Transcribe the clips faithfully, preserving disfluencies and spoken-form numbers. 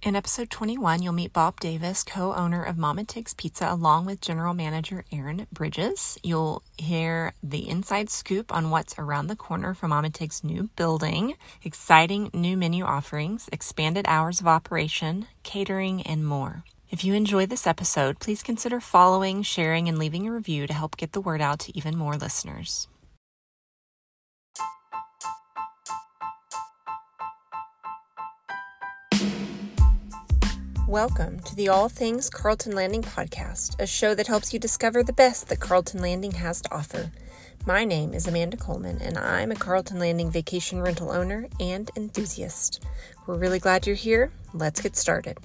In episode twenty-one, you'll meet Bob Davis, co-owner of Mama Tig's Pizza, along with general manager Aaron Bridges. You'll hear the inside scoop on what's around the corner from Mama Tig's new building, exciting new menu offerings, expanded hours of operation, catering, and more. If you enjoy this episode, please consider following, sharing, and leaving a review to help get the word out to even more listeners. Welcome to the All Things Carlton Landing podcast, a show that helps you discover the best that Carlton Landing has to offer. My name is Amanda Coleman, and I'm a Carlton Landing vacation rental owner and enthusiast. We're really glad you're here. Let's get started.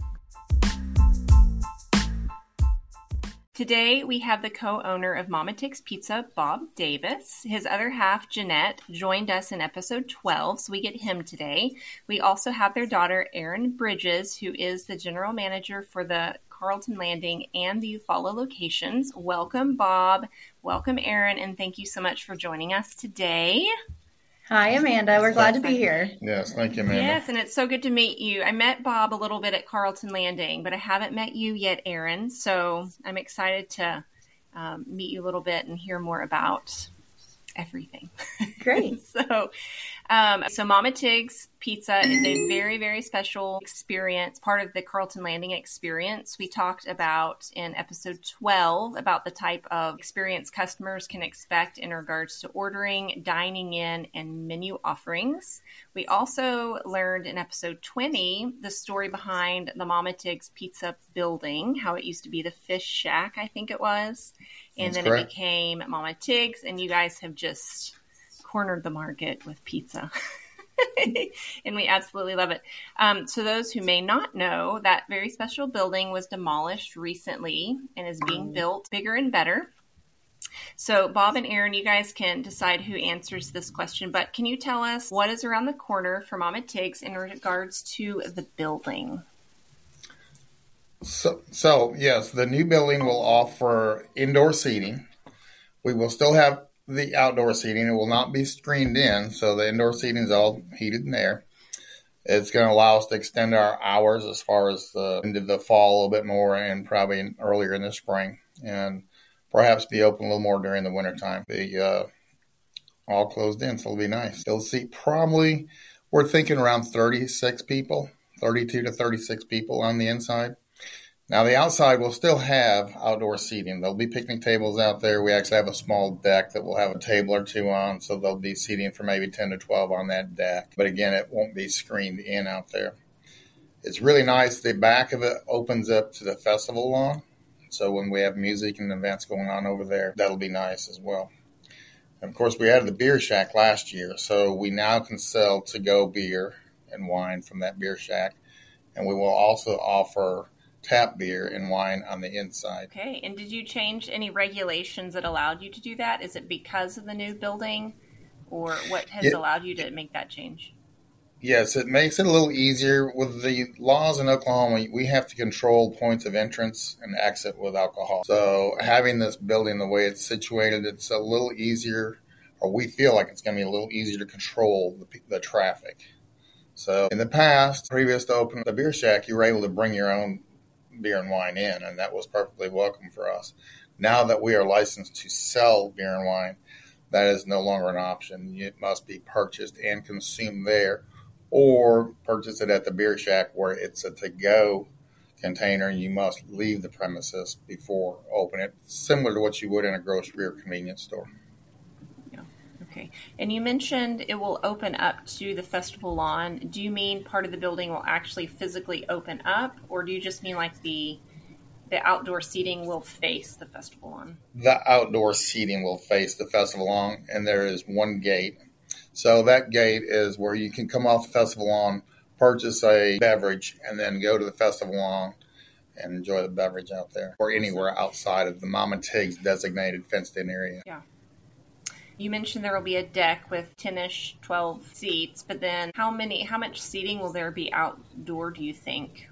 Today, we have the co-owner of Mama Tig's Pizza, Bob Davis. His other half, Jeanette, joined us in episode twelve, so we get him today. We also have their daughter, Aaron Bridges, who is the general manager for the Carlton Landing and the Eufaula locations. Welcome, Bob. Welcome, Aaron, and thank you so much for joining us today. Hi, Amanda. We're glad to be here. Yes, thank you, Amanda. Yes, and it's so good to meet you. I met Bob a little bit at Carlton Landing, but I haven't met you yet, Aaron. So I'm excited to um, meet you a little bit and hear more about everything. Great. so, um, so Mama Tig's Pizza is a very, very special experience, part of the Carlton Landing experience. We talked about in episode twelve about the type of experience customers can expect in regards to ordering, dining in, and menu offerings. We also learned in episode twenty the story behind the Mama Tig's Pizza building, how it used to be the Fish Shack, I think it was. And That's then correct. It became Mama Tig's, and you guys have just cornered the market with pizza. And we absolutely love it. Um, so those who may not know, that very special building was demolished recently and is being built bigger and better. So Bob and Aaron, you guys can decide who answers this question, but can you tell us what is around the corner for Mama Tig's in regards to the building? So, so, yes, the new building will offer indoor seating. We will still have the outdoor seating. It will not be screened in, so the indoor seating is all heated in there. It's going to allow us to extend our hours as far as the, into the fall a little bit more and probably in, earlier in the spring, and perhaps be open a little more during the wintertime. Be uh, all closed in, so it'll be nice. It'll seat probably, we're thinking around thirty-six people, thirty-two to thirty-six people on the inside. Now, the outside will still have outdoor seating. There'll be picnic tables out there. We actually have a small deck that will have a table or two on, so there'll be seating for maybe ten to twelve on that deck. But again, it won't be screened in out there. It's really nice. The back of it opens up to the festival lawn, so when we have music and events going on over there, that'll be nice as well. And of course, we added the beer shack last year, so we now can sell to-go beer and wine from that beer shack. And we will also offer tap beer and wine on the inside. Okay, and did you change any regulations that allowed you to do that? Is it because of the new building, or what has it, allowed you to make that change? Yes, it makes it a little easier. With the laws in Oklahoma, we have to control points of entrance and exit with alcohol. So having this building the way it's situated, it's a little easier, or we feel like it's going to be a little easier to control the, the traffic. So in the past, previous to opening the beer shack, you were able to bring your own beer and wine in, and that was perfectly welcome for us. Now that we are licensed to sell beer and wine, that is no longer an option. It must be purchased and consumed there, or purchase it at the beer shack where it's a to-go container. You must leave the premises before opening it, similar to what you would in a grocery or convenience store. Yeah. Okay. And you mentioned it will open up to the festival lawn. Do you mean part of the building will actually physically open up, or do you just mean like the the outdoor seating will face the festival lawn? The outdoor seating will face the festival lawn, and there is one gate. So that gate is where you can come off the festival lawn, purchase a beverage, and then go to the festival lawn and enjoy the beverage out there, or anywhere outside of the Mama Tig's designated fenced-in area. Yeah. You mentioned there will be a deck with ten-ish, twelve seats, but then how many, how much seating will there be outdoor, do you think?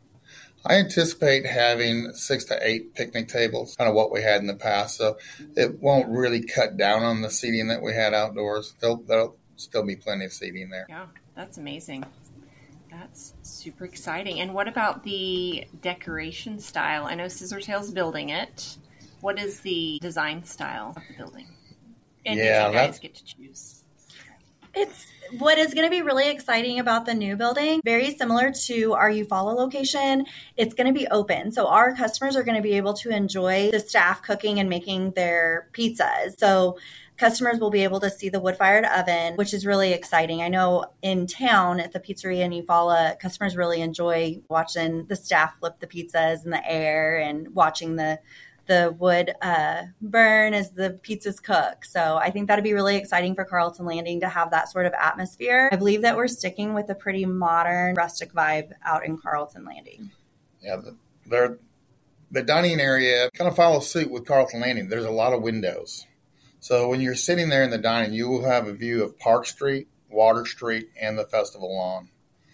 I anticipate having six to eight picnic tables, kind of what we had in the past. So it won't really cut down on the seating that we had outdoors. There'll, there'll still be plenty of seating there. Yeah, that's amazing. That's super exciting. And what about the decoration style? I know Scissortail's building it. What is the design style of the building? And Yeah, did you guys that- get to choose? It's what is going to be really exciting about the new building, very similar to our Eufaula location. It's going to be open. So our customers are going to be able to enjoy the staff cooking and making their pizzas. So customers will be able to see the wood-fired oven, which is really exciting. I know in town at the pizzeria in Eufaula, customers really enjoy watching the staff flip the pizzas in the air and watching the the wood uh, burn as the pizzas cook. So I think that'd be really exciting for Carlton Landing to have that sort of atmosphere. I believe that we're sticking with a pretty modern, rustic vibe out in Carlton Landing. Yeah, the, they're, the dining area kind of follows suit with Carlton Landing. There's a lot of windows. So when you're sitting there in the dining, you will have a view of Park Street, Water Street, and the festival lawn.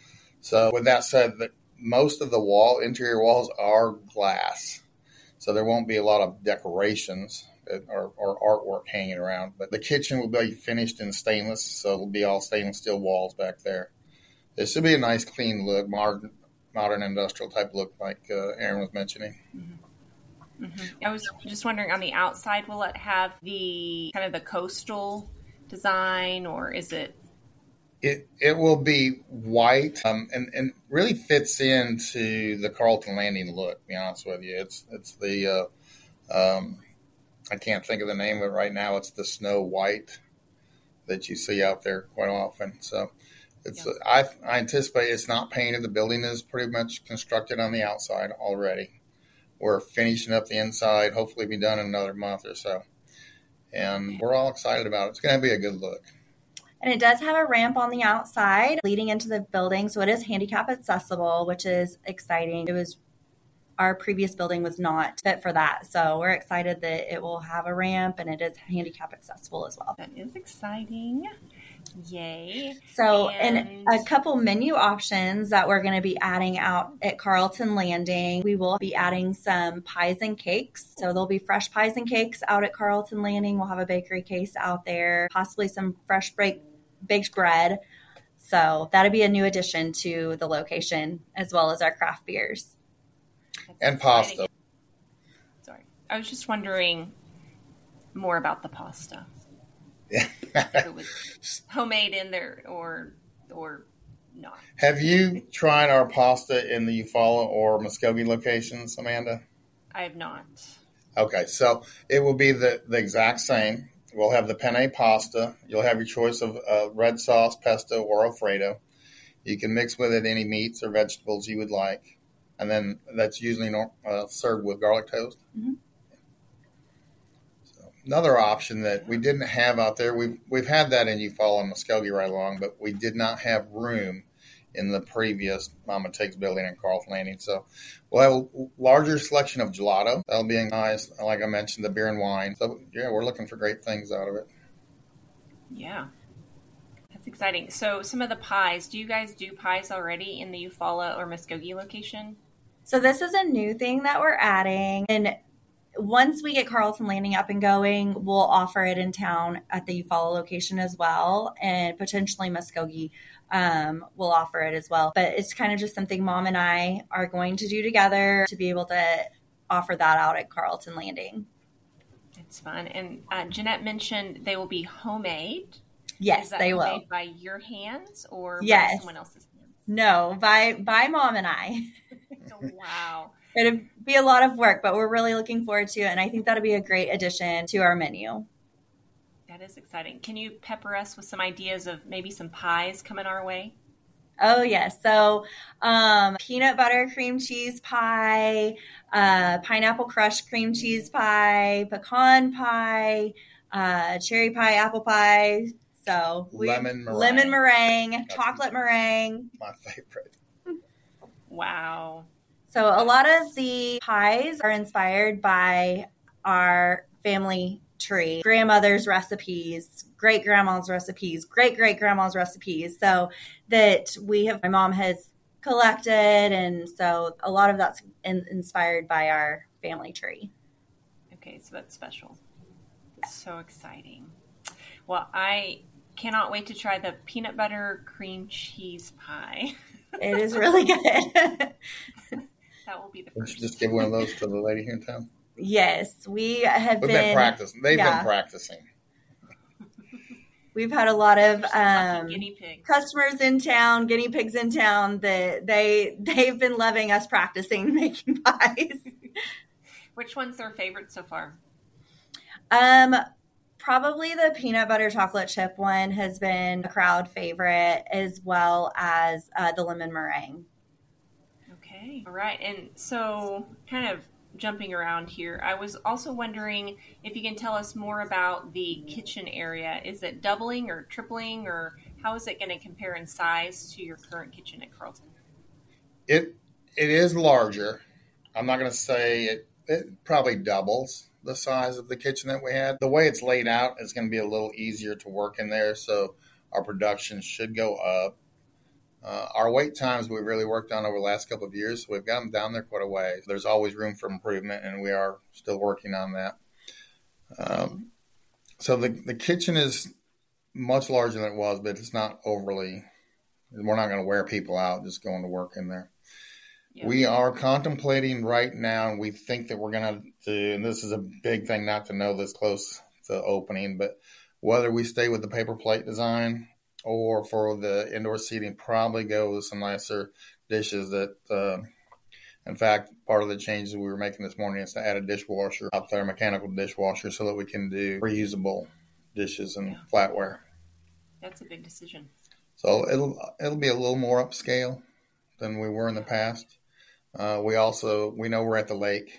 So with that said, the, most of the wall, interior walls are glass. So there won't be a lot of decorations or, or artwork hanging around. But the kitchen will be finished in stainless, so it'll be all stainless steel walls back there. This should be a nice, clean look, modern, modern industrial type look, like uh, Aaron was mentioning. Mm-hmm. Mm-hmm. I was just wondering, on the outside, will it have the kind of the coastal design, or is it? It it will be white um, and, and really fits into the Carlton Landing look, to be honest with you. It's it's the, uh, um, I can't think of the name of it right now. It's the snow white that you see out there quite often. So it's yeah. I, I anticipate it's not painted. The building is pretty much constructed on the outside already. We're finishing up the inside, hopefully be done in another month or so. And we're all excited about it. It's going to be a good look. And it does have a ramp on the outside leading into the building. So it is handicap accessible, which is exciting. It was our previous building was not fit for that. So we're excited that it will have a ramp and it is handicap accessible as well. That is exciting. Yay. So and... and a couple menu options that we're going to be adding out at Carlton Landing. We will be adding some pies and cakes. So there'll be fresh pies and cakes out at Carlton Landing. We'll have a bakery case out there, possibly some fresh baked baked bread. So that'll be a new addition to the location, as well as our craft beers. That's and exciting. pasta. Sorry. I was just wondering more about the pasta. Yeah. If it was homemade in there or or not. Have you tried our pasta in the Eufaula or Muskogee locations, Amanda? I have not. Okay, so it will be the, the exact same. We'll have the penne pasta. You'll have your choice of uh, red sauce, pesto, or Alfredo. You can mix with it any meats or vegetables you would like. And then that's usually nor- uh, served with garlic toast. Mm-hmm. So another option that we didn't have out there, we've, we've had that in Eufaula and Muskogee right along, but we did not have room in the previous Mama Tig's building in Carlton Landing. So we'll have a larger selection of gelato. That'll be nice. Like I mentioned, the beer and wine. So yeah, we're looking for great things out of it. Yeah. That's exciting. So some of the pies, do you guys do pies already in the Eufaula or Muskogee location? So this is a new thing that we're adding. And once we get Carlton Landing up and going, we'll offer it in town at the Eufaula location as well. And potentially Muskogee um, will offer it as well. But it's kind of just something Mom and I are going to do together to be able to offer that out at Carlton Landing. It's fun. And uh, Jeanette mentioned they will be homemade. Yes, Is that they homemade will. By your hands or Yes. by someone else's hands? No, by by Mom and I. Wow. It'd be a lot of work, but we're really looking forward to it. And I think that'll be a great addition to our menu. That is exciting. Can you pepper us with some ideas of maybe some pies coming our way? Oh, yes. So um, peanut butter cream cheese pie, uh, pineapple crushed cream cheese pie, pecan pie, uh, cherry pie, apple pie. So we, Lemon meringue. lemon meringue, That's chocolate meringue. My favorite. Wow. So a lot of the pies are inspired by our family tree, grandmother's recipes, great grandma's recipes, great great grandma's recipes. So that we have, my mom has collected. And so a lot of that's in, inspired by our family tree. Okay, so that's special. So exciting. Well, I cannot wait to try the peanut butter cream cheese pie. It is really good. That will be the We first. should just give one of those to the lady here in town. Yes, we have We've been, been practicing. They've yeah. been practicing. We've had a lot of Lucky um, guinea pigs. customers in town, guinea pigs in town that they they've been loving us practicing making pies. Which one's their favorite so far? Um, probably the peanut butter chocolate chip one has been a crowd favorite, as well as uh, the lemon meringue. Okay. All right. And so kind of jumping around here, I was also wondering if you can tell us more about the kitchen area. Is it doubling or tripling, or how is it going to compare in size to your current kitchen at Carlton? It It is larger. I'm not going to say it, it probably doubles the size of the kitchen that we had. The way it's laid out is going to be a little easier to work in there, so our production should go up. Uh, our wait times we've really worked on over the last couple of years, so we've got them down there quite a way. There's always room for improvement, and we are still working on that. Um, so the, the kitchen is much larger than it was, but it's not overly, we're not going to wear people out just going to work in there. Yeah. We are contemplating right now, and we think that we're going to do, and this is a big thing not to know this close to opening, but whether we stay with the paper plate design or for the indoor seating, probably go with some nicer dishes that, uh, in fact, part of the changes we were making this morning is to add a dishwasher up there, a mechanical dishwasher, so that we can do reusable dishes and yeah. flatware. That's a big decision. So it'll it'll be a little more upscale than we were in the past. Uh, we also, we know we're at the lake,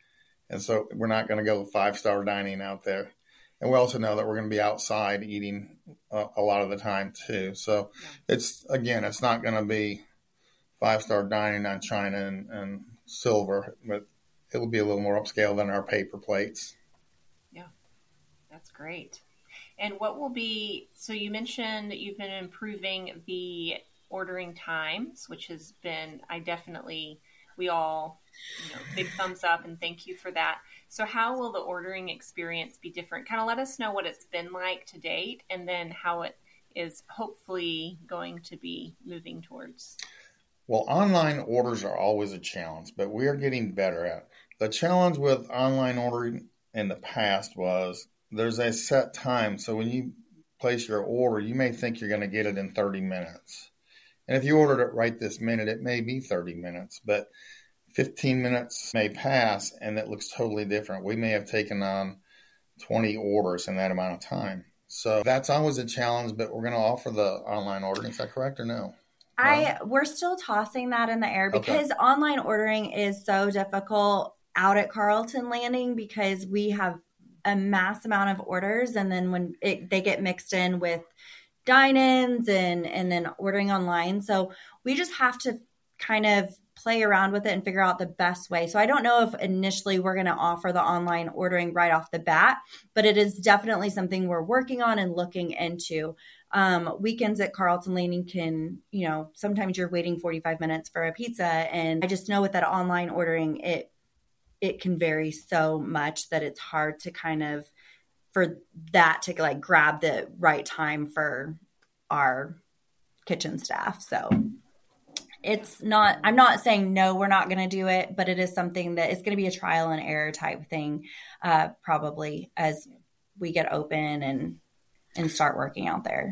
and so we're not going to go five-star dining out there. And we also know that we're going to be outside eating uh, a lot of the time too. So yeah. it's, again, it's not going to be five-star dining on china and, and silver, but it'll be a little more upscale than our paper plates. Yeah, that's great. And what will be, so you mentioned that you've been improving the ordering times, which has been, I definitely, we all, you know, big thumbs up and thank you for that. So how will the ordering experience be different? Kind of let us know what it's been like to date, and then how it is hopefully going to be moving towards. Well, online orders are always a challenge, but we are getting better at it. The challenge with online ordering in the past was there's a set time. So when you place your order, you may think you're going to get it in thirty minutes. And if you ordered it right this minute, it may be thirty minutes, but fifteen minutes may pass and it looks totally different. We may have taken on twenty orders in that amount of time. So that's always a challenge, but we're going to offer the online ordering. Is that correct or no? I no? We're still tossing that in the air because okay. online ordering is so difficult out at Carlton Landing because we have a mass amount of orders, and then when it, they get mixed in with dine-ins and and then ordering online. So we just have to kind of play around with it and figure out the best way. So I don't know if initially we're going to offer the online ordering right off the bat, but it is definitely something we're working on and looking into. Um, weekends at Carlton Landing can, you know, sometimes you're waiting forty-five minutes for a pizza. And I just know with that online ordering, it, it can vary so much that it's hard to kind of, for that to like grab the right time for our kitchen staff. So it's not, I'm not saying no, we're not going to do it, but it is something that is going to be a trial and error type thing, uh, probably as we get open and, and start working out there.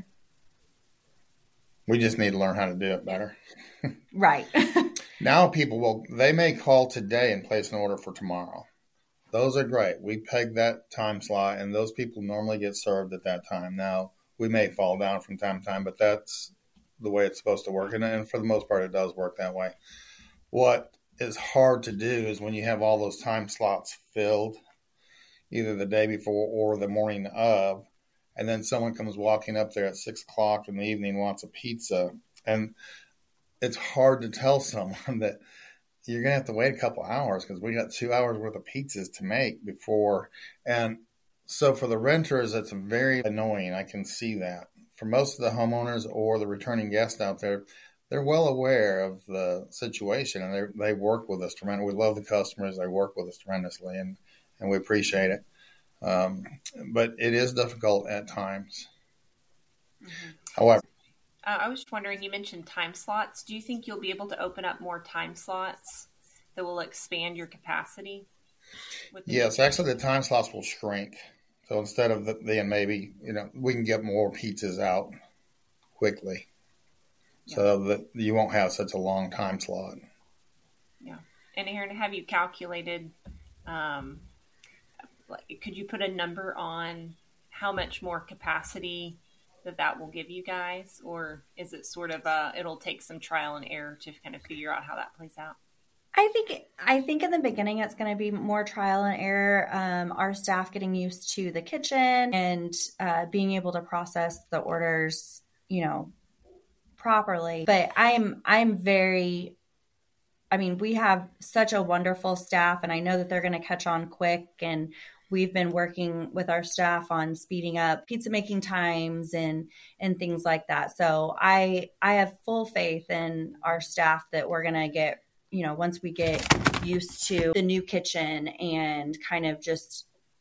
We just need to learn how to do it better. Right. Now people will, they may call today and place an order for tomorrow. Those are great. We peg that time slot, and those people normally get served at that time. Now, we may fall down from time to time, but that's the way it's supposed to work. And, and for the most part, it does work that way. What is hard to do is when you have all those time slots filled, either the day before or the morning of, and then someone comes walking up there at six o'clock in the evening, wants a pizza. And it's hard to tell someone that you're going to have to wait a couple hours because we got two hours worth of pizzas to make before. And so for the renters, it's very annoying. I can see that. For most of the homeowners or the returning guests out there, they're well aware of the situation, and they they work with us tremendously. We love the customers. They work with us tremendously, and, and we appreciate it. Um, but it is difficult at times. Mm-hmm. However, Uh, I was wondering, you mentioned time slots. Do you think you'll be able to open up more time slots that will expand your capacity? Yes, actually the time slots will shrink. So instead of the, then maybe, you know, we can get more pizzas out quickly. Yeah. So that you won't have such a long time slot. Yeah. And Aaron, have you calculated, um, could you put a number on how much more capacity that that will give you guys? Or is it sort of a, it'll take some trial and error to kind of figure out how that plays out? I think I think in the beginning it's going to be more trial and error. Um, our staff getting used to the kitchen and uh, being able to process the orders, you know, properly. But I'm I'm very, I mean, we have such a wonderful staff, and I know that they're going to catch on quick. And we've been working with our staff on speeding up pizza making times and and things like that. So I I have full faith in our staff that we're going to get, you know, once we get used to the new kitchen and kind of just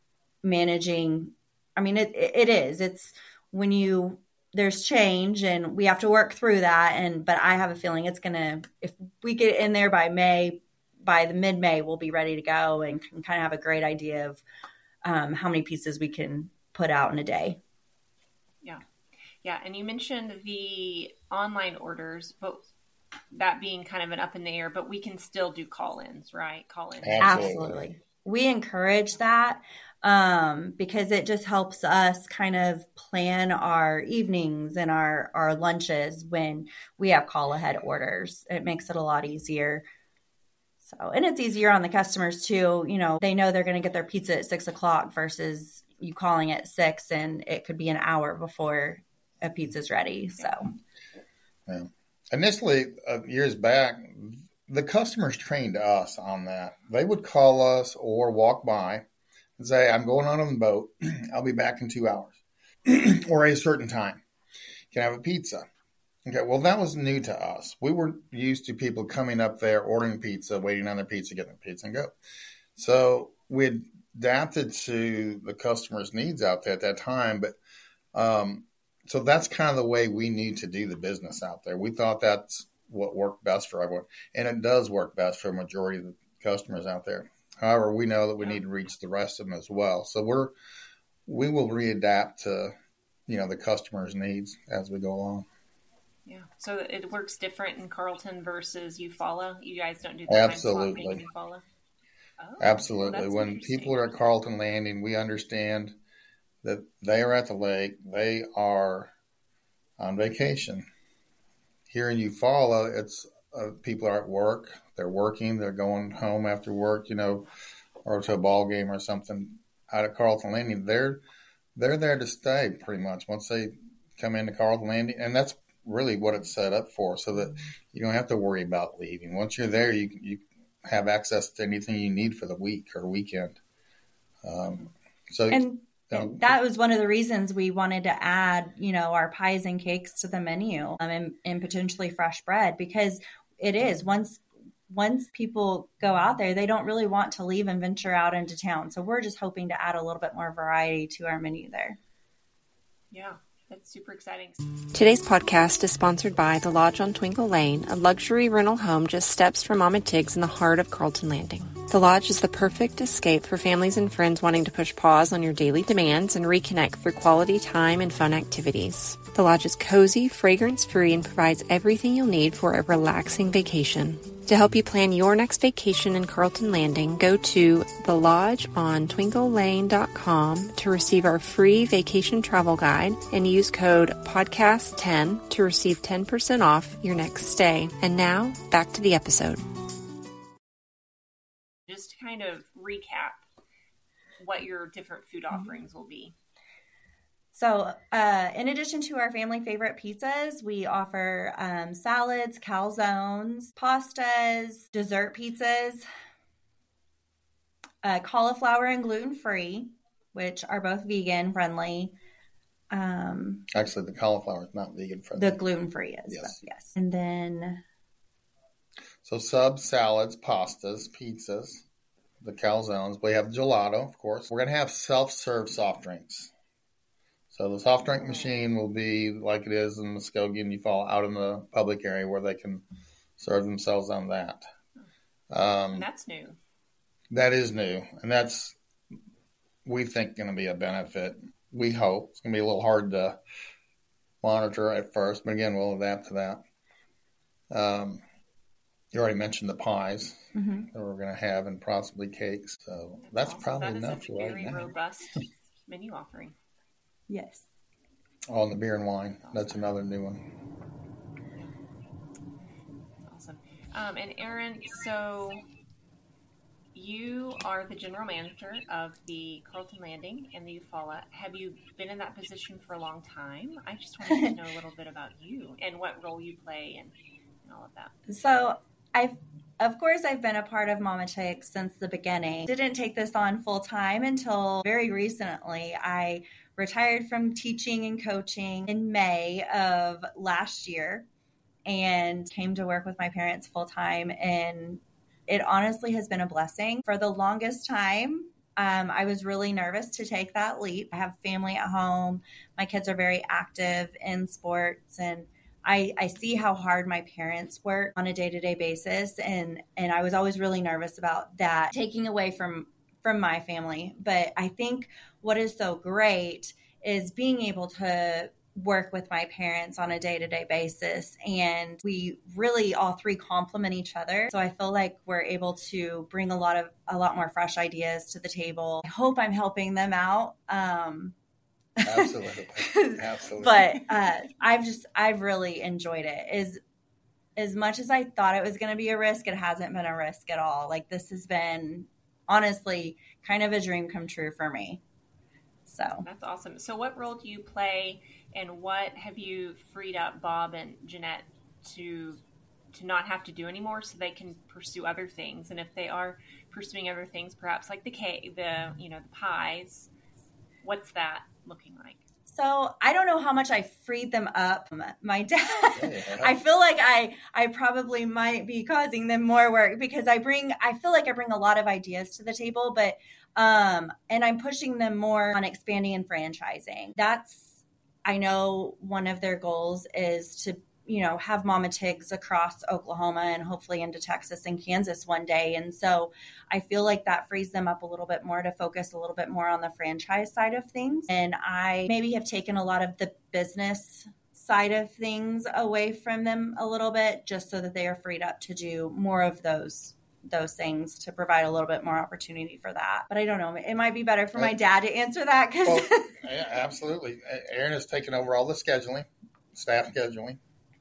managing, I mean, it, it is, it's when you, there's change and we have to work through that. And, but I have a feeling it's going to, if we get in there by May, by the mid-May, we'll be ready to go and can kind of have a great idea of um, how many pieces we can put out in a day. Yeah. Yeah. And you mentioned the online orders, but that being kind of an up in the air, but we can still do call-ins, right? Call-ins. Absolutely. Absolutely. We encourage that um, because it just helps us kind of plan our evenings and our, our lunches when we have call ahead orders. It makes it a lot easier. So, and it's easier on the customers too. You know, they know they're going to get their pizza at six o'clock versus you calling at six and it could be an hour before a pizza's ready. So, yeah. Initially, uh, years back, the customers trained us on that. They would call us or walk by and say, I'm going on a boat. I'll be back in two hours or a certain time. Can I have a pizza? Okay, well, that was new to us. We were used to people coming up there, ordering pizza, waiting on their pizza, getting their pizza and go. So we adapted to the customer's needs out there at that time. But um, so that's kind of the way we need to do the business out there. We thought that's what worked best for everyone. And it does work best for a majority of the customers out there. However, we know that we need to reach the rest of them as well. So we're, we will readapt to, you know, the customer's needs as we go along. Yeah. So it works different in Carlton versus Eufaula. You guys don't do the Absolutely. time slot in Eufaula? Oh, Absolutely. Well, when people are at Carlton Landing, we understand that they are at the lake. They are on vacation. Here in Eufaula, it's uh, people are at work. They're working. They're going home after work, you know, or to a ball game or something. Out at Carlton Landing, they're they're there to stay pretty much once they come into Carlton Landing, and that's really what it's set up for, so that you don't have to worry about leaving. Once you're there, you you have access to anything you need for the week or weekend. Um, so and um, that was one of the reasons we wanted to add, you know, our pies and cakes to the menu, um, and, and potentially fresh bread, because it is once once people go out there, they don't really want to leave and venture out into town. So we're just hoping to add a little bit more variety to our menu there. Yeah. That's super exciting. Today's podcast is sponsored by The Lodge on Twinkle Lane, a luxury rental home just steps from Mama Tig's in the heart of Carlton Landing. The Lodge is the perfect escape for families and friends wanting to push pause on your daily demands and reconnect through quality time and fun activities. The Lodge is cozy, fragrance-free, and provides everything you'll need for a relaxing vacation. To help you plan your next vacation in Carlton Landing, go to the lodge on twinkle lane dot com to receive our free vacation travel guide and use code podcast ten to receive ten percent off your next stay. And now, back to the episode. Just to kind of recap what your different food offerings will be. So uh, in addition to our family favorite pizzas, we offer um, salads, calzones, pastas, dessert pizzas, uh, cauliflower and gluten-free, which are both vegan friendly. Um, Actually, the cauliflower is not vegan friendly. The gluten-free is. Yes. So, yes. And then... So subs, salads, pastas, pizzas, the calzones. We have gelato, of course. We're going to have self-serve soft drinks. So the soft drink machine will be like it is in Muskogee and Eufaula out in the public area where they can serve themselves on that. Um, and that's new. That is new. And that's, we think, going to be a benefit. We hope. It's going to be a little hard to monitor at first, but again, we'll adapt to that. Um, you already mentioned the pies mm-hmm. that we're going to have and possibly cakes. So that's also, probably that enough is a right very now. robust menu offering. Yes. Oh, and the beer and wine. Awesome. That's another new one. Awesome. Um, and Erin, so you are the general manager of the Carlton Landing and the Eufaula. Have you been in that position for a long time? I just wanted to know a little bit about you and what role you play and, and all of that. So I've, of course, I've been a part of Mama Ticks since the beginning. Didn't take this on full time until very recently. I retired from teaching and coaching in May of last year and came to work with my parents full time, and it honestly has been a blessing. For the longest time, um, I was really nervous to take that leap. I have family at home. My kids are very active in sports, and I, I see how hard my parents work on a day-to-day basis. And, and I was always really nervous about that taking away from, from my family. But I think what is so great is being able to work with my parents on a day-to-day basis, and we really all three complement each other. So I feel like we're able to bring a lot of a lot more fresh ideas to the table. I hope I'm helping them out. Um, Absolutely, absolutely. But uh, I've just I've really enjoyed it. As as much as I thought it was going to be a risk, it hasn't been a risk at all. Like, this has been honestly kind of a dream come true for me. So that's awesome. So what role do you play, and what have you freed up Bob and Jeanette to to not have to do anymore, so they can pursue other things? And if they are pursuing other things, perhaps like the cake, the you know the pies, what's that looking like? So I don't know how much I freed them up. My dad, yeah. I feel like I I probably might be causing them more work, because I bring I feel like I bring a lot of ideas to the table, but um and I'm pushing them more on expanding and franchising. That's, I know one of their goals is to, you know, have Mama Tiggs across Oklahoma and hopefully into Texas and Kansas one day. And so I feel like that frees them up a little bit more to focus a little bit more on the franchise side of things. And I maybe have taken a lot of the business side of things away from them a little bit, just so that they are freed up to do more of those those things, to provide a little bit more opportunity for that. But I don't know. It might be better for my dad to answer that. Cause well, yeah, absolutely. Erin has taken over all the scheduling, staff scheduling.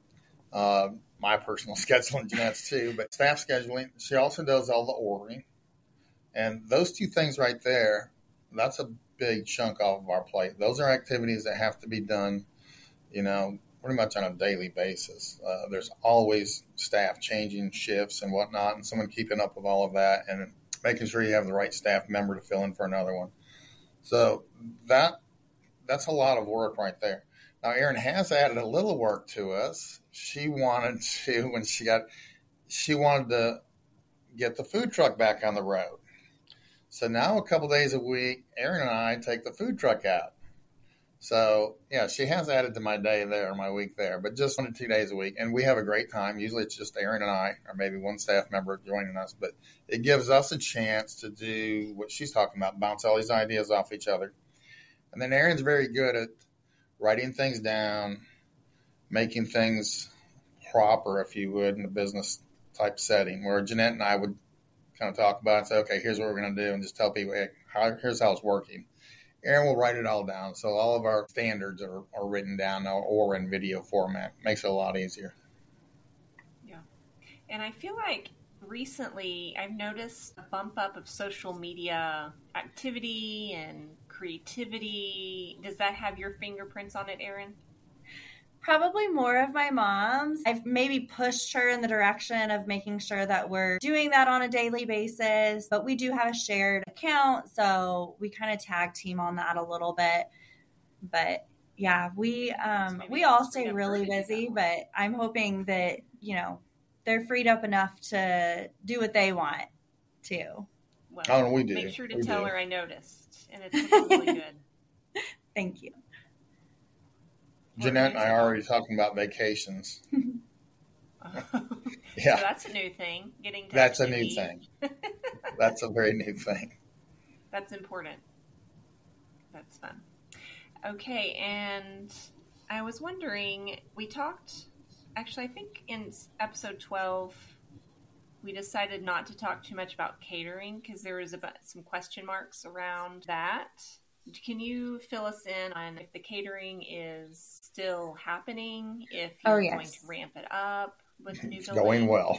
Uh, my personal scheduling, Jeanette's too, but staff scheduling. She also does all the ordering. And those two things right there, that's a big chunk off of our plate. Those are activities that have to be done, you know, pretty much on a daily basis. Uh, there's always staff changing shifts and whatnot, and someone keeping up with all of that and making sure you have the right staff member to fill in for another one. So that that's a lot of work right there. Now, Erin has added a little work to us. She wanted to, when she got, she wanted to get the food truck back on the road. So now a couple days a week, Erin and I take the food truck out. So, yeah, she has added to my day there, my week there, but just one to two days a week. And we have a great time. Usually it's just Erin and I, or maybe one staff member joining us. But it gives us a chance to do what she's talking about, bounce all these ideas off each other. And then Erin's very good at writing things down, making things proper, if you would, in a business type setting, where Jeanette and I would kind of talk about it and say, okay, here's what we're going to do, and just tell people, hey, how, here's how it's working. Erin will write it all down. So all of our standards are, are written down now, or in video format. Makes it a lot easier. Yeah. And I feel like recently I've noticed a bump up of social media activity and creativity. Does that have your fingerprints on it, Erin? Probably more of my mom's. I've maybe pushed her in the direction of making sure that we're doing that on a daily basis, but we do have a shared account, so we kind of tag team on that a little bit. But yeah, we um, we all stay really busy, but I'm hoping that, you know, they're freed up enough to do what they want to. Well, oh, we do. Make sure to we tell do. her I noticed, and it's really good. Thank you. Jeanette and I are already talking about vacations. Yeah, so that's a new thing. Getting to that's a new leave. thing. That's a very new thing. That's important. That's fun. Okay, and I was wondering, we talked, actually, I think in episode twelve, we decided not to talk too much about catering because there was about some question marks around that. Can you fill us in on if the catering is still happening, if you're Oh, yes. going to ramp it up with the new It's building? going well.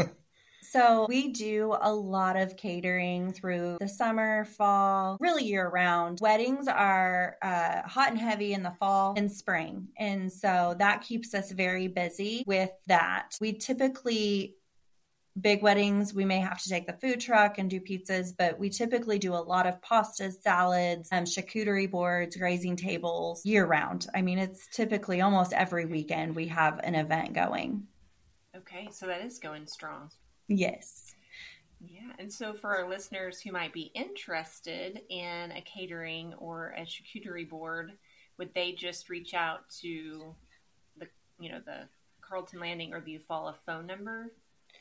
So we do a lot of catering through the summer, fall, really year round. Weddings are uh, hot and heavy in the fall and spring. And so that keeps us very busy with that. We typically big weddings, we may have to take the food truck and do pizzas, but we typically do a lot of pastas, salads, um, charcuterie boards, grazing tables year round. I mean, it's typically almost every weekend we have an event going. Okay, so that is going strong. Yes. Yeah, and so for our listeners who might be interested in a catering or a charcuterie board, would they just reach out to the, you know, the Carlton Landing or the Eufaula phone number?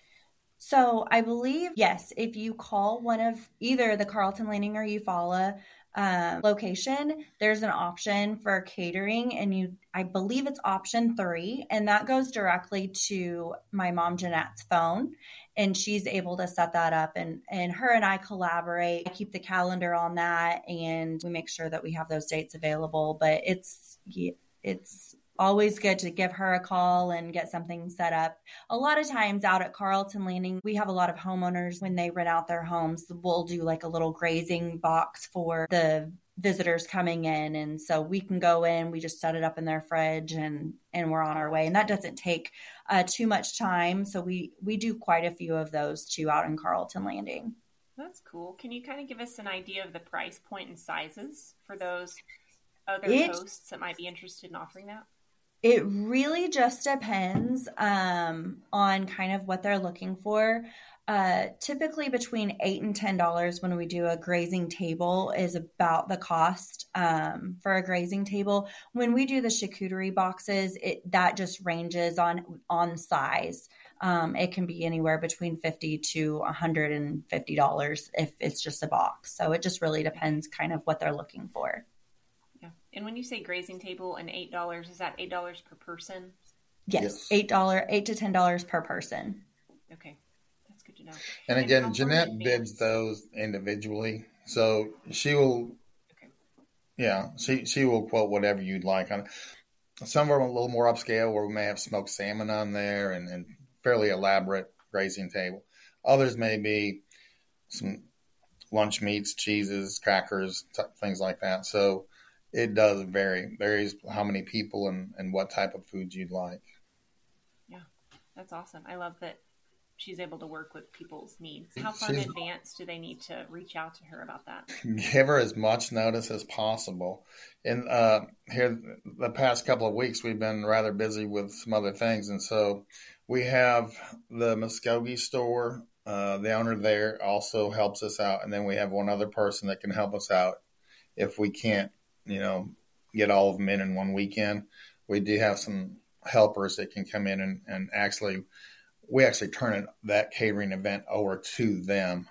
So I believe, yes, if you call one of either the Carlton Landing or Eufaula um, location, there's an option for catering, and you, I believe it's option three, and that goes directly to my mom Jeanette's phone, and she's able to set that up, and and her and I collaborate. I keep the calendar on that, and we make sure that we have those dates available. But it's it's. always good to give her a call and get something set up. A lot of times out at Carlton Landing, we have a lot of homeowners when they rent out their homes, we'll do like a little grazing box for the visitors coming in. And so we can go in, we just set it up in their fridge and, and we're on our way. And that doesn't take uh, too much time. So we, we do quite a few of those too out in Carlton Landing. That's cool. Can you kind of give us an idea of the price point and sizes for those other It, hosts that might be interested in offering that? It really just depends um, on kind of what they're looking for. Uh, typically between eight and ten dollars when we do a grazing table is about the cost um, for a grazing table. When we do the charcuterie boxes, it that just ranges on on size. Um, it can be anywhere between fifty to one hundred fifty dollars if it's just a box. So it just really depends kind of what they're looking for. Yeah. And when you say grazing table and eight dollars, is that eight dollars per person? Yes, Yes. eight dollars, eight to ten dollars per person. Okay. That's good to know. And And again, how far in Jeanette advance- bids those individually. So she will, Okay. yeah, she, she will quote whatever you'd like on it. Some are a little more upscale where we may have smoked salmon on there and, and fairly elaborate grazing table. Others may be some lunch meats, cheeses, crackers, t- things like that. So it does vary. Varies how many people and, and what type of foods you'd like. Yeah, that's awesome. I love that she's able to work with people's needs. How far in She's- advance do they need to reach out to her about that? Give her as much notice as possible. And uh, here, the past couple of weeks, we've been rather busy with some other things. And so we have the Muskogee store. Uh, the owner there also helps us out. And then we have one other person that can help us out if we can't, you know, get all of them in in one weekend. We do have some helpers that can come in and, and actually, we actually turn it, that catering event over to them.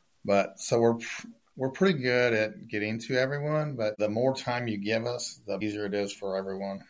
But so we're we're pretty good at getting to everyone, but the more time you give us, the easier it is for everyone.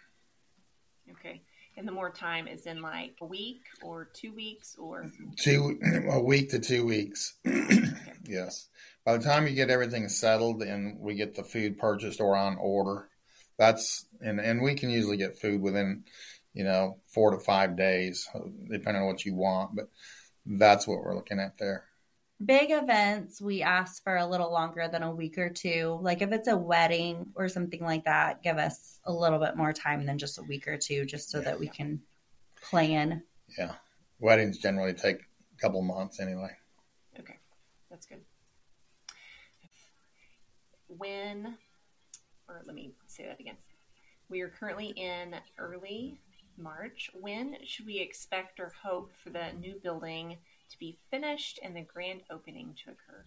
Okay. And the more time is in like a week or two weeks or? Two a week to two weeks. Yes. By the time you get everything settled and we get the food purchased or on order, that's and, and we can usually get food within, you know, four to five days, depending on what you want. But that's what we're looking at there. Big events, we ask for a little longer than a week or two. Like if it's a wedding or something like that, give us a little bit more time than just a week or two, just so Yeah. that we can plan. Yeah. Weddings generally take a couple months anyway. Okay. That's good. When, or let me say that again. We are currently in early March. When should we expect or hope for the new building to be finished and the grand opening to occur?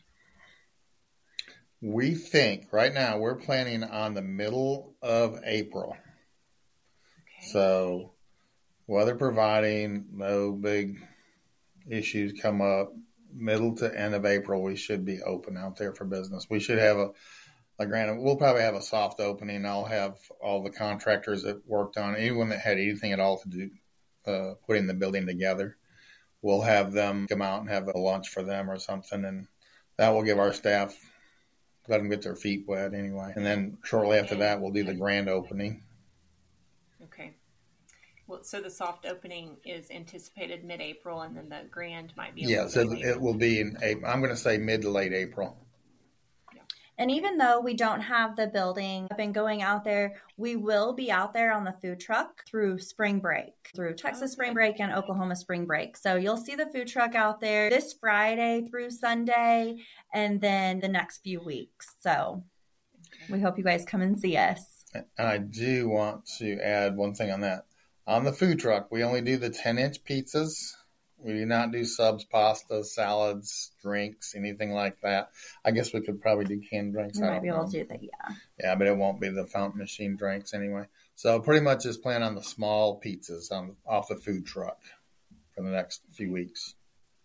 We think right now we're planning on the middle of April. So weather providing, no big issues come up, middle to end of April, we should be open out there for business. We should have a, a grand, we'll probably have a soft opening. I'll have all the contractors that worked on, anyone that had anything at all to do, uh, putting the building together. We'll have them come out and have a lunch for them or something. And that will give our staff, let them get their feet wet anyway. And then shortly after that, we'll do the grand opening. Okay. Well, so the soft opening is anticipated mid-April, and then the grand might be a Yes, little it, bit it will be in April. I'm going to say mid to late April. And even though we don't have the building up and going out there, we will be out there on the food truck through spring break, through Texas Oh, spring good. break and Oklahoma spring break. So you'll see the food truck out there this Friday through Sunday and then the next few weeks. So we hope you guys come and see us. And I do want to add one thing on that. On the food truck, we only do the ten-inch pizzas. We do not do subs, pasta, salads, drinks, anything like that. I guess we could probably do canned drinks. We I might don't be able know. to do that, yeah. Yeah, but it won't be the fountain machine drinks anyway. So pretty much just plan on the small pizzas on off the food truck for the next few weeks.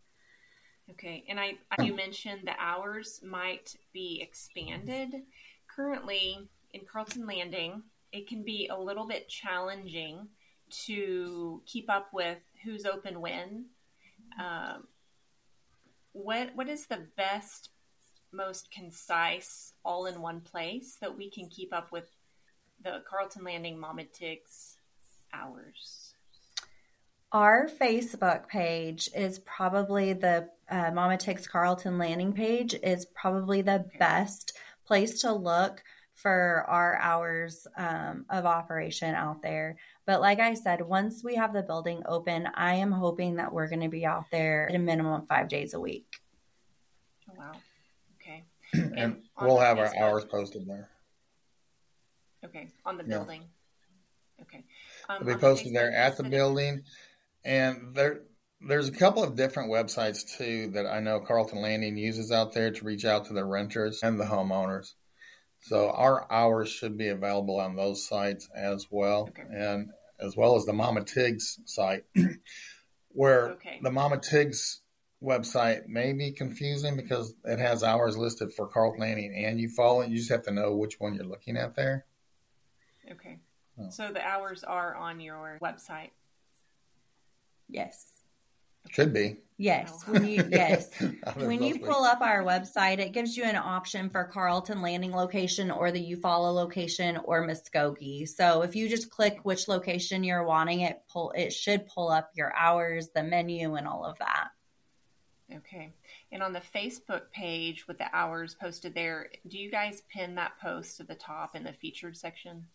Okay, and I, I you mentioned the hours might be expanded. Currently in Carlton Landing, it can be a little bit challenging to keep up with who's open when. Um, what what is the best, most concise, all in one place that we can keep up with the Carlton Landing Mama Tiggs hours? Our Facebook page is probably the uh, Mama Tiggs Carlton Landing page is probably the Okay. best place to look for our hours um, of operation out there. But like I said, once we have the building open, I am hoping that we're going to be out there at a minimum of five days a week. Oh, wow. Okay. And on we'll the have our Facebook- hours posted there. Okay, on the Yeah. building. Okay. Um, It'll be on posted Facebook, there you at the said it- building. And there, there's a couple of different websites too that I know Carlton Landing uses out there to reach out to the renters and the homeowners. So our hours should be available on those sites as well, Okay. and as well as the Mama Tiggs site, where Okay. the Mama Tiggs website may be confusing because it has hours listed for Carlton Landing and Eufaula. You just have to know which one you're looking at there. Okay. Oh. So the hours are on your website. Yes. Should be. Yes. Oh. When you yes. Others When you mostly. pull up our website, it gives you an option for Carlton Landing location or the Eufaula location or Muskogee. So if you just click which location you're wanting, it pull it should pull up your hours, the menu, and all of that. Okay. And on the Facebook page with the hours posted there, do you guys pin that post to the top in the featured section?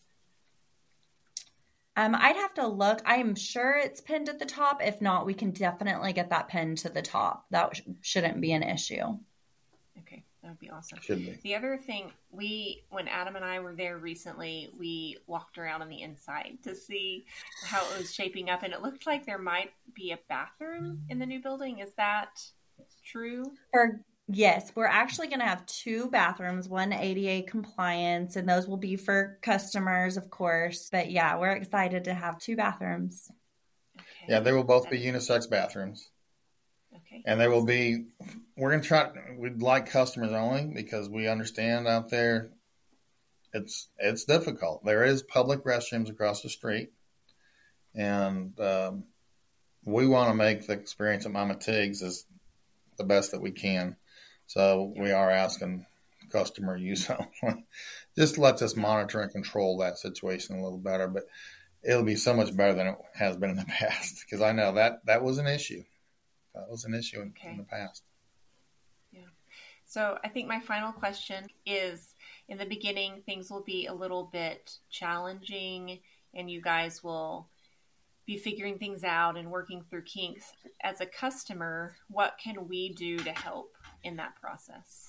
Um, I'd have to look. I'm sure it's pinned at the top. If not, we can definitely get that pinned to the top. That sh- shouldn't be an issue. Okay. That would be awesome. Should be. The other thing, we, when Adam and I were there recently, we walked around on the inside to see how it was shaping up, and it looked like there might be a bathroom in the new building. Is that true? For yes, we're actually going to have two bathrooms, one A D A compliance, and those will be for customers, of course. But yeah, we're excited to have two bathrooms. Okay. Yeah, they will both be unisex bathrooms. Okay. And they will be, we're going to try, we'd like customers only because we understand out there it's it's difficult. There is public restrooms across the street. And um, we want to make the experience at Mama Tiggs as the best that we can. So we are asking customer use only. Just lets us monitor and control that situation a little better. But it'll be so much better than it has been in the past because I know that that was an issue. That was an issue in, Okay. in the past. So I think my final question is, in the beginning, things will be a little bit challenging and you guys will be figuring things out and working through kinks. As a customer, what can we do to help in that process?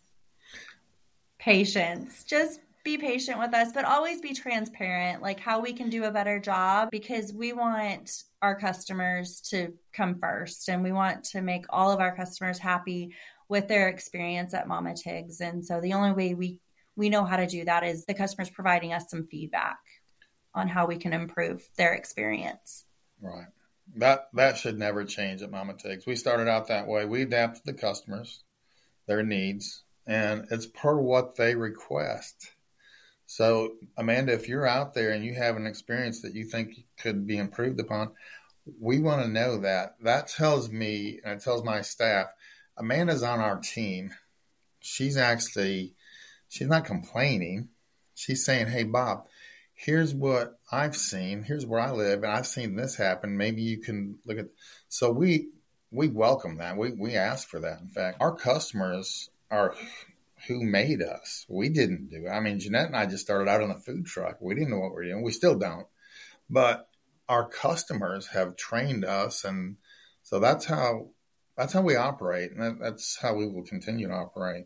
Patience. Just be patient with us, but always be transparent, like how we can do a better job, because we want our customers to come first and we want to make all of our customers happy with their experience at Mama Tiggs. And so the only way we, we know how to do that is the customers providing us some feedback on how we can improve their experience. Right. That that should never change at Mama Tiggs. We started out that way. We adapt to the customers, their needs, and it's per what they request. So, Amanda, if you're out there and you have an experience that you think could be improved upon, we want to know that. That tells me, and it tells my staff, Amanda's on our team. She's actually, she's not complaining. She's saying, hey, Bob, here's what I've seen. Here's where I live, and I've seen this happen. Maybe you can look at. So we we welcome that. We we ask for that. In fact, our customers are who made us. We didn't do it. I mean, Jeanette and I just started out on a food truck. We didn't know what we were doing. We still don't. But our customers have trained us, and so that's how that's how we operate, and that, that's how we will continue to operate.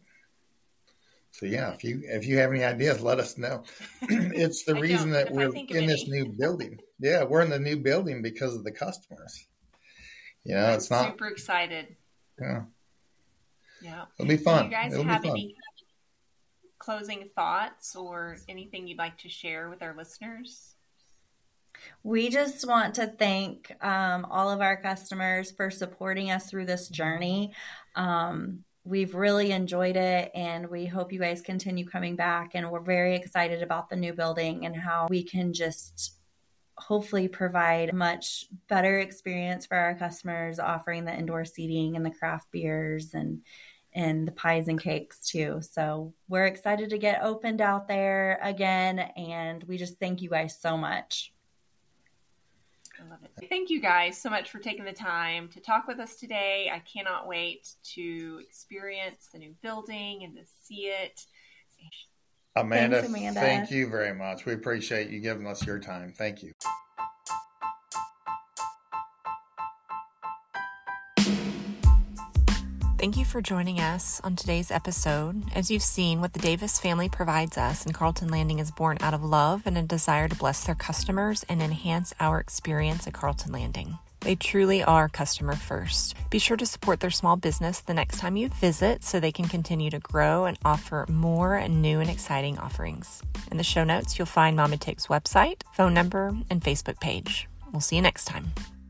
So yeah, if you if you have any ideas, let us know. It's the I reason don't, that if I we're think of in this any. new building. Yeah, we're in the new building because of the customers. You know, I'm it's not. super excited. Yeah, Yeah. it'll be fun. Do you guys It'll have be fun. any closing thoughts or anything you'd like to share with our listeners? We just want to thank um, all of our customers for supporting us through this journey. Um, we've really enjoyed it, and we hope you guys continue coming back. And we're very excited about the new building and how we can just hopefully provide a much better experience for our customers, offering the indoor seating and the craft beers and and the pies and cakes too. So we're excited to get opened out there again, and we just thank you guys so much. I love it. Thank you guys so much for taking the time to talk with us today. I cannot wait to experience the new building and to see it. Amanda, Thanks, Amanda. Thank you very much. We appreciate you giving us your time. Thank you. Thank you for joining us on today's episode. As you've seen, what the Davis family provides us in Carlton Landing is born out of love and a desire to bless their customers and enhance our experience at Carlton Landing. They truly are customer first. Be sure to support their small business the next time you visit so they can continue to grow and offer more new and exciting offerings. In the show notes, you'll find Mama Tiggs' website, phone number, and Facebook page. We'll see you next time.